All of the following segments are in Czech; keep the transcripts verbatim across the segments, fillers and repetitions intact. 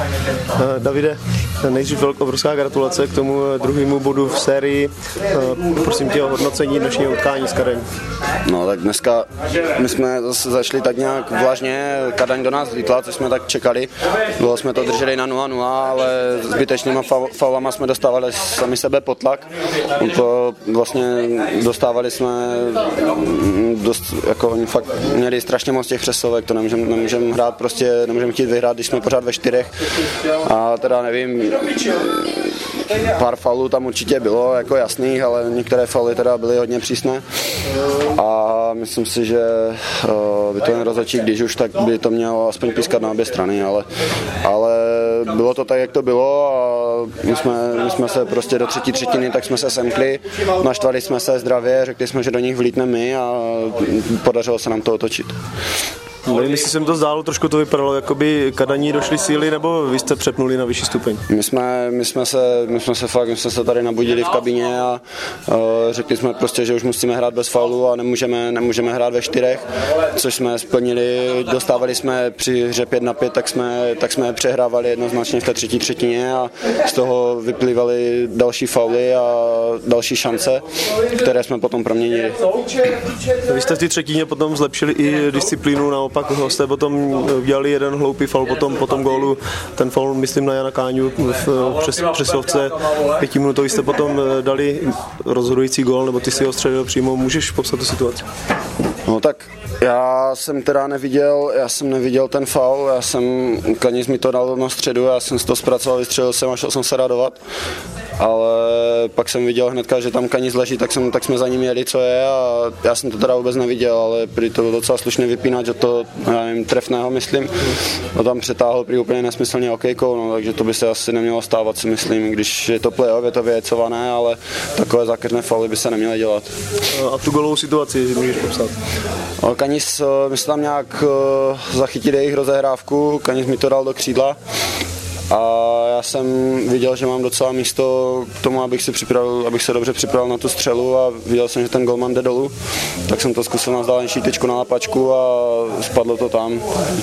Davide, nejdřív obrovská gratulace k tomu druhému bodu v sérii. Prosím tě o hodnocení dnešního utkání s Kadaní. No tak dneska my jsme zase zašli tak nějak vlažně, Kadaň do nás vlítla, co jsme tak čekali. Bylo jsme to drželi na nula nula, ale zbytečnýma faulama jsme dostávali sami sebe pod tlak. To vlastně dostávali jsme dost, jako oni fakt měli strašně moc těch přesovek, to nemůžeme nemůžem hrát, prostě nemůžeme chtít vyhrát, když jsme pořád ve čtyřech. A teda nevím, pár faulů tam určitě bylo jako jasných, ale některé fauly teda byly hodně přísné. A myslím si, že by to ten rozhodčí, když už, tak by to mělo aspoň pískat na obě strany, ale, ale bylo to tak, jak to bylo a my jsme, my jsme se prostě do třetí třetiny, tak jsme se semkli, naštvali jsme se zdravě, řekli jsme, že do nich vlítneme my a podařilo se nám to otočit. Nevím, jestli se mi to zdálo, trošku to vypadalo, jako by Kadaní došly síly, nebo vy jste přepnuli na vyšší stupeň? My jsme, my jsme, se, my jsme se fakt, my jsme se tady nabudili v kabině a uh, řekli jsme prostě, že už musíme hrát bez faulu a nemůžeme, nemůžeme hrát ve čtyřech, což jsme splnili, dostávali jsme při hře pět na pět, tak jsme, tak jsme přehrávali jednoznačně v té třetí třetině a z toho vyplývaly další fauly a další šance, které jsme potom proměnili. Vy jste v té třetině potom zlepšili i disciplínu, naopak jste potom udělali jeden hloupý faul potom, potom gólu, ten faul myslím na Jana Káňu v přes, přesovce, pětiminutový jste potom dali rozhodující gól, nebo ty si ho střelil přímo, můžeš popsat tu situaci? No tak já jsem teda neviděl, já jsem neviděl ten faul, já jsem, Kanis mi to dal na středu, já jsem si to zpracoval, vystřelil jsem a šel jsem se radovat, ale pak jsem viděl hnedka, že tam Kanis leží, tak, jsem, tak jsme za ním jeli, co je a já jsem to teda vůbec neviděl, ale prý to bylo docela slušně vypínat, že to, já nevím, trefného myslím, no tam přetáhl prý úplně nesmyslně okejkou, no, takže to by se asi nemělo stávat, si myslím, když je to playoff, je to vyjecované, ale takové zákeřné fauly by se neměly dělat. A tu golovou situaci můžeš popsat? Kanis, my jsme tam nějak zachytili jejich rozehrávku, Kanis mi to dal do křídla a já jsem viděl, že mám docela místo k tomu, abych, si připravil, abych se dobře připravil na tu střelu a viděl jsem, že ten golman jde dolů, tak jsem to zkusil na vzdálenší tyčku na lapačku a spadlo to tam.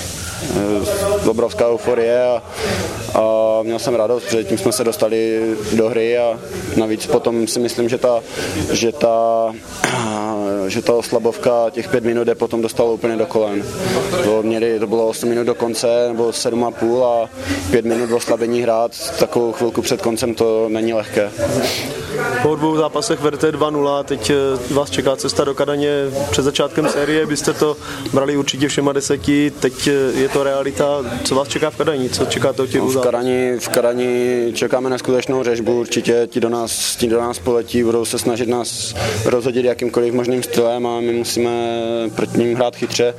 Obrovská euforie a, a měl jsem radost, protože tím jsme se dostali do hry a navíc potom si myslím, že ta, že ta, že ta oslabovka těch pět minut je potom dostala úplně do kolen. To, měli, to bylo osm minut do konce nebo sedm a půl a pět minut v oslabení hrát takovou chvilku před koncem, to není lehké. Po dvou zápasech vedete dva nula, teď vás čeká cesta do Kadaně před začátkem série, byste to brali určitě všema deseti, teď je to realita. Co vás čeká v Kadani? Co čekáte od těch v Kadani, v Kadani čekáme neskutečnou řežbu, určitě ti do nás, ti do nás poletí, budou se snažit nás rozhodit jakýmkoliv možným stylem a my musíme proti ním hrát chytře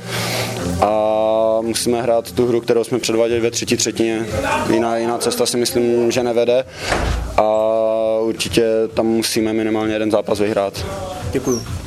a musíme hrát tu hru, kterou jsme předváděli ve třetí třetině. Jiná, jiná cesta si myslím, že nevede a určitě tam musíme minimálně jeden zápas vyhrát. Děkuju.